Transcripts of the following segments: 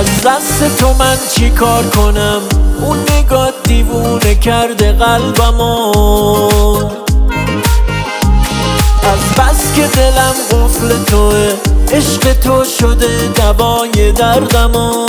از دست تو من چی کار کنم؟ اون نگاه دیوونه کرده قلبمو، از بس که دلم قفل توه، عشق تو شده دوای دردمو.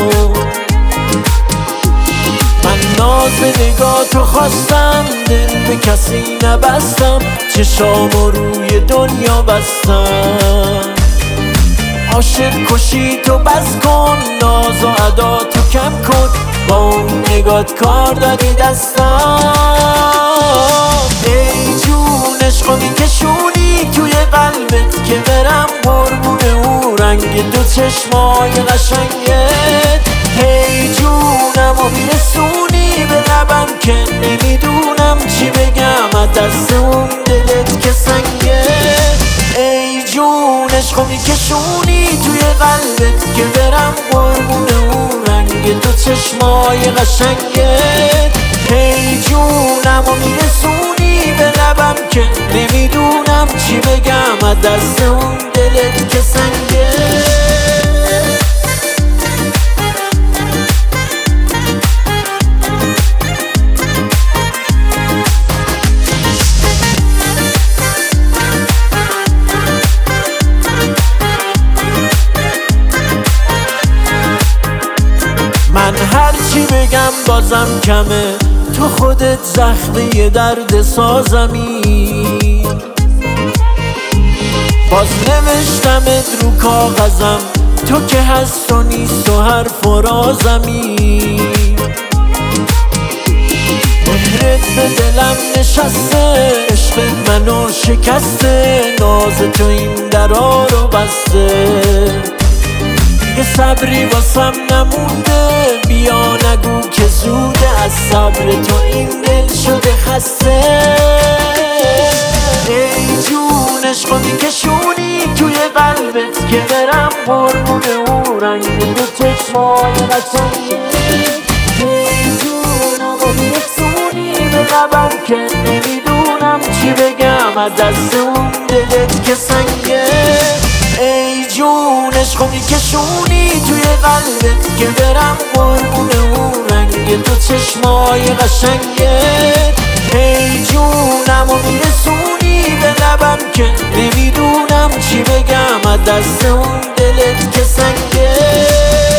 من ناز نگاه تو خواستم، دل به کسی نبستم، چشامو روی دنیا بستم. عاشق کشی تو بس کن، ناز و ادا تو کم کن، با اون نگات کار دادی دستم. ای جون عشقو میکشونی توی قلبت که برم قربون اون رنگ دو چشمای قشنگت. ای جونمو میرسونی به لبم که نمیدونم چی بگم از دست اون دلت که سنگه. ای جون عشقو میکشونی توی قلبت که برم قربون اون رنگ دو چشمای قشنگت. ای جونمو میرسونی به لبم که نمیدونم چی بگم از دست اون دلت که سنگه. من هرچی بگم بازم کمه، تو خودت زخمه درد سازمی. باز نوشتمت رو کاغذم، تو که هست و نیست و حرف و رازمی. مهرت به دلم نشسته، عشق منو شکسته، ناز تو این درا رو بسته. یه صبری واسم نمونده، بیا نگو که زوده، از صبر تو این دل شده خسته. ای جون عشقو میکشونی توی قلبت که برم قربون اون رنگ دو چشمای قشنگت. ای جونمو میرسونی به لبم که نمیدونم چی بگم از دست اون دلت که سنگه. ای جون عشقو میکشونی توی قلبت که برم قربون اون رنگ دو چشمای قشنگت. ای جونمو میرسونی به لبم که نمیدونم چی بگم از دست اون دلت که سنگه.